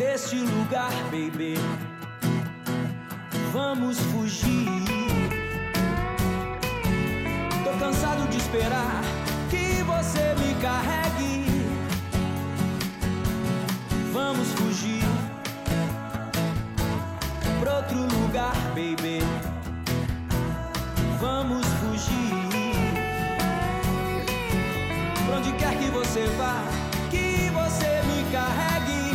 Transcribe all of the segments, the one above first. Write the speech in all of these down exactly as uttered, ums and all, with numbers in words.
deste lugar, baby. Vamos fugir. Tô cansado de esperar que você me carregue. Vamos fugir pra outro lugar, baby. Vamos fugir. Pra onde quer que você vá, que você me carregue.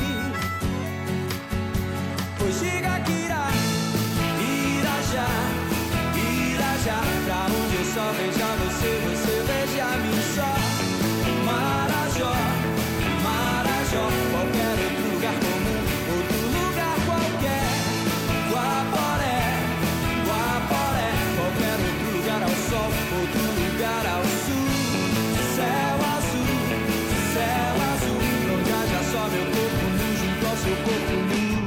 Pois diga que irá, irá já, irá já. Pra onde eu só veja você, você veja a mim só. Marajó, Marajó, qualquer outro lugar comum, outro lugar qualquer. Guaporé, Guaporé, qualquer outro lugar ao sol, outro lugar ao sul. Céu azul, céu azul, pra onde haja só meu corpo nu junto ao seu corpo nu.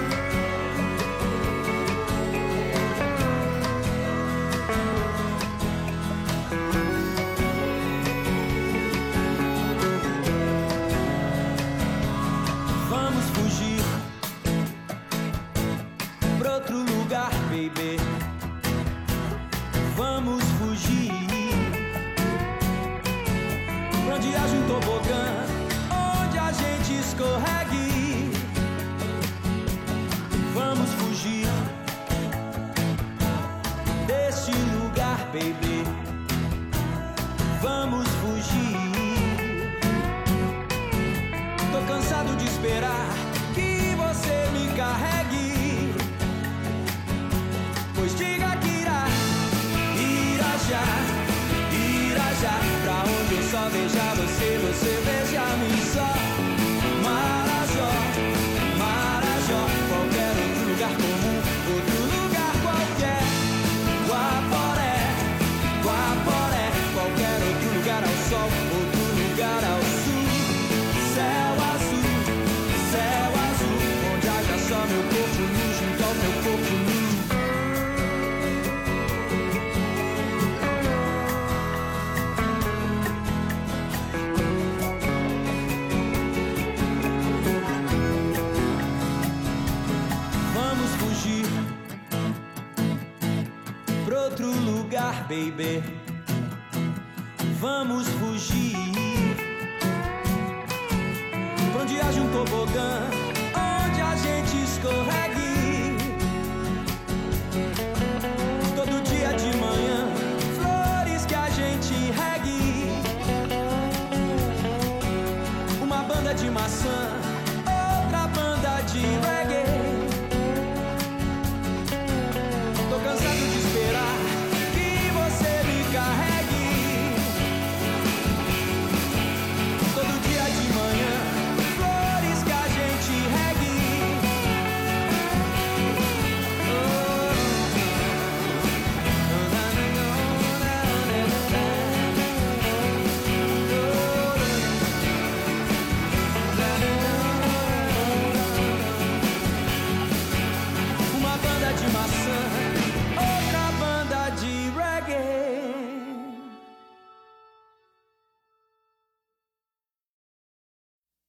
Vamos fugir pra outro lugar, baby. Vamos fugir pra onde haja um tobogã, onde a gente escorregue. Vamos fugir deste lugar, baby. Vamos fugir. Tô cansado de esperar que você me carregue. Pois diga que irá, irá já, irá já. Pra onde eu só veja você, você veja a mim só. Marajó, Marajó, qualquer outro lugar comum, outro lugar qualquer. Guaporé, Guaporé, qualquer outro lugar ao sol, outro lugar ao sul. Céu azul, céu azul, onde haja só meu corpo nu junto ao meu corpo nu. Vamos fugir pra outro lugar, baby. Vamos fugir pra onde haja um tobogã, onde a gente escorregue. Todo dia de manhã, flores que a gente regue. Uma banda de maçã, outra banda de